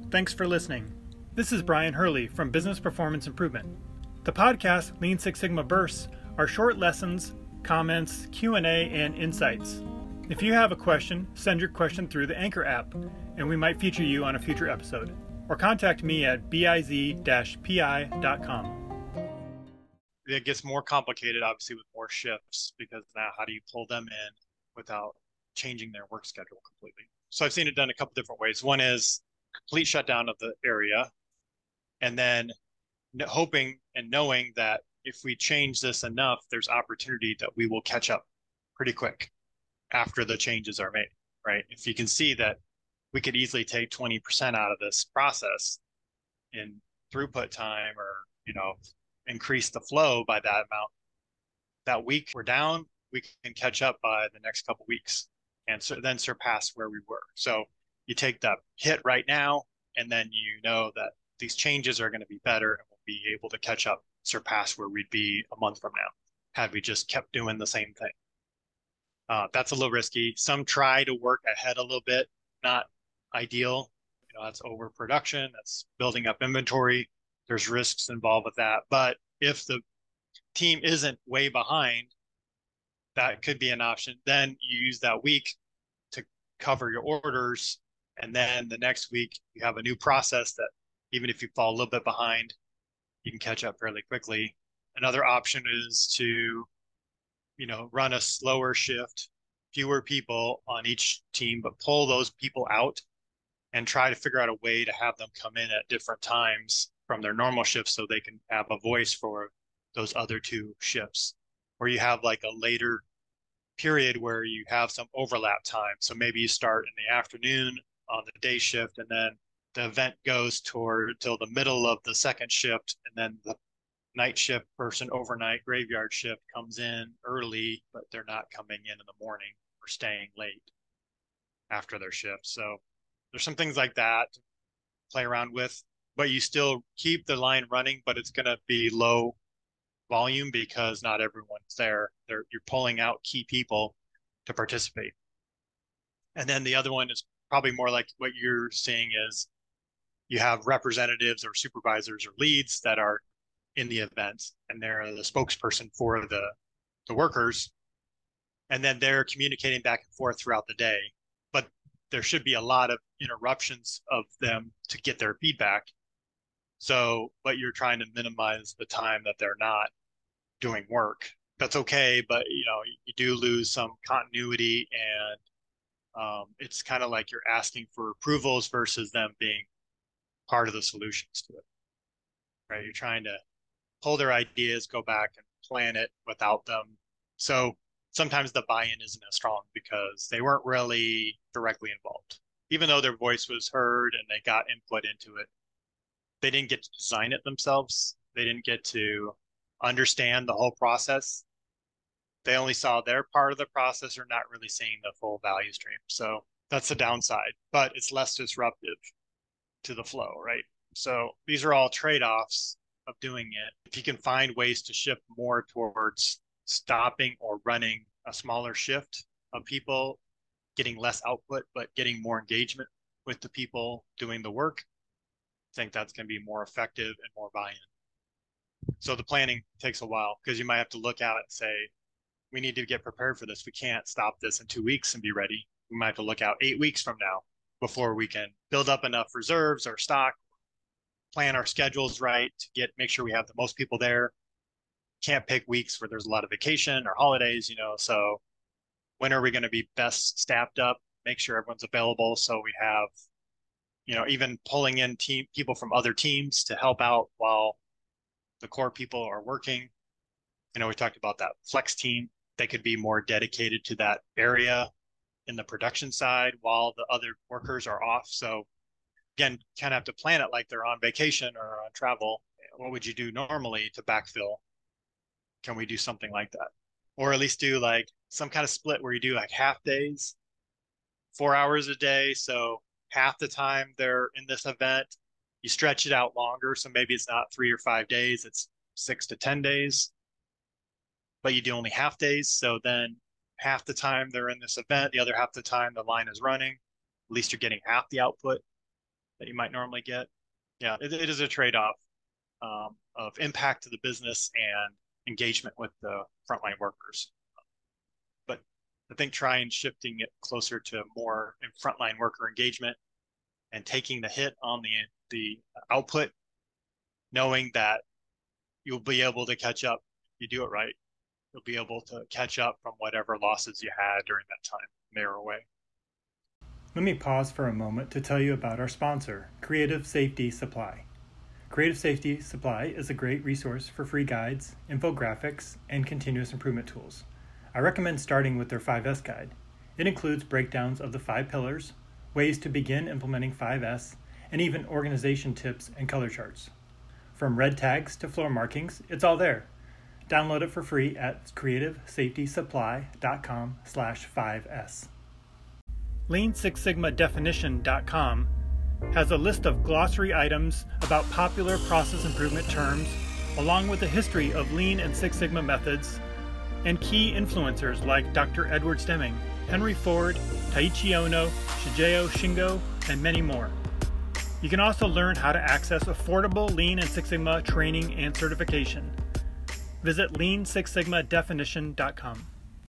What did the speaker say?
Thanks for listening. This is Brian Hurley from Business Performance Improvement. The podcast Lean Six Sigma Bursts are short lessons, comments, Q&A, and insights. If you have a question, send your question through the Anchor app, and we might feature you on a future episode. Or contact me at biz-pi.com. It gets more complicated, obviously, with more shifts, because now how do you pull them in without changing their work schedule completely? So I've seen it done a couple different ways. One is complete shutdown of the area, and then hoping and knowing that if we change this enough, there's opportunity that we will catch up pretty quick after the changes are made, right? If you can see that we could easily take 20% out of this process in throughput time, or, increase the flow by that amount, that week we're down, we can catch up by the next couple weeks and then surpass where we were. So you take that hit right now, and then you know that these changes are going to be better, and we'll be able to catch up, surpass where we'd be a month from now had we just kept doing the same thing. That's a little risky. Some try to work ahead a little bit, not ideal. That's overproduction, that's building up inventory. There's risks involved with that. But if the team isn't way behind, that could be an option. Then you use that week to cover your orders. And then the next week, you have a new process that even if you fall a little bit behind, you can catch up fairly quickly. Another option is to, run a slower shift, fewer people on each team, but pull those people out and try to figure out a way to have them come in at different times from their normal shifts so they can have a voice for those other two shifts. Or you have like a later period where you have some overlap time. So maybe you start in the afternoon on the day shift, and then the event goes till the middle of the second shift, and then the night shift person, overnight graveyard shift, comes in early, but they're not coming in the morning or staying late after their shift. So there's some things like that to play around with, but you still keep the line running, but it's going to be low volume because not everyone's there. You're pulling out key people to participate. And then the other one is probably more like what you're seeing is you have representatives or supervisors or leads that are in the event, and they're the spokesperson for the workers. And then they're communicating back and forth throughout the day. But there should be a lot of interruptions of them to get their feedback. So, but you're trying to minimize the time that they're not doing work. That's okay, but you do lose some continuity, and it's kind of like you're asking for approvals versus them being part of the solutions to it, right? You're trying to pull their ideas, go back and plan it without them. So sometimes the buy-in isn't as strong because they weren't really directly involved. Even though their voice was heard and they got input into it, they didn't get to design it themselves. They didn't get to understand the whole process. They only saw their part of the process, or not really seeing the full value stream. So that's the downside, but it's less disruptive to the flow, right? So these are all trade-offs of doing it. If you can find ways to shift more towards stopping or running a smaller shift of people, getting less output, but getting more engagement with the people doing the work, I think that's going to be more effective and more buy-in. So the planning takes a while because you might have to look at it and say, we need to get prepared for this. We can't stop this in 2 weeks and be ready. We might have to look out 8 weeks from now before we can build up enough reserves or stock, plan our schedules right to make sure we have the most people there. Can't pick weeks where there's a lot of vacation or holidays, so when are we going to be best staffed up, make sure everyone's available. So we have, even pulling in people from other teams to help out while the core people are working. We talked about that flex team. They could be more dedicated to that area in the production side while the other workers are off. So again, kind of have to plan it like they're on vacation or on travel. What would you do normally to backfill? Can we do something like that? Or at least do like some kind of split where you do like half days, 4 hours a day. So half the time they're in this event, you stretch it out longer. So maybe it's not 3 or 5 days, it's 6 to 10 days, but you do only half days. So then half the time they're in this event, the other half the time the line is running. At least you're getting half the output. that you might normally get. Yeah, it is a trade-off of impact to the business and engagement with the frontline workers. But I think trying shifting it closer to more in frontline worker engagement and taking the hit on the output, knowing that you'll be able to catch up. You do it right, you'll be able to catch up from whatever losses you had during that time. They're away. Let me pause for a moment to tell you about our sponsor, Creative Safety Supply. Creative Safety Supply is a great resource for free guides, infographics, and continuous improvement tools. I recommend starting with their 5S guide. It includes breakdowns of the 5 pillars, ways to begin implementing 5S, and even organization tips and color charts. From red tags to floor markings, it's all there. Download it for free at creativesafetysupply.com/5S. LeanSixSigmaDefinition.com has a list of glossary items about popular process improvement terms, along with the history of Lean and Six Sigma methods, and key influencers like Dr. Edward Stemming, Henry Ford, Taiichi Ohno, Shigeo Shingo, and many more. You can also learn how to access affordable Lean and Six Sigma training and certification. Visit LeanSixSigmaDefinition.com.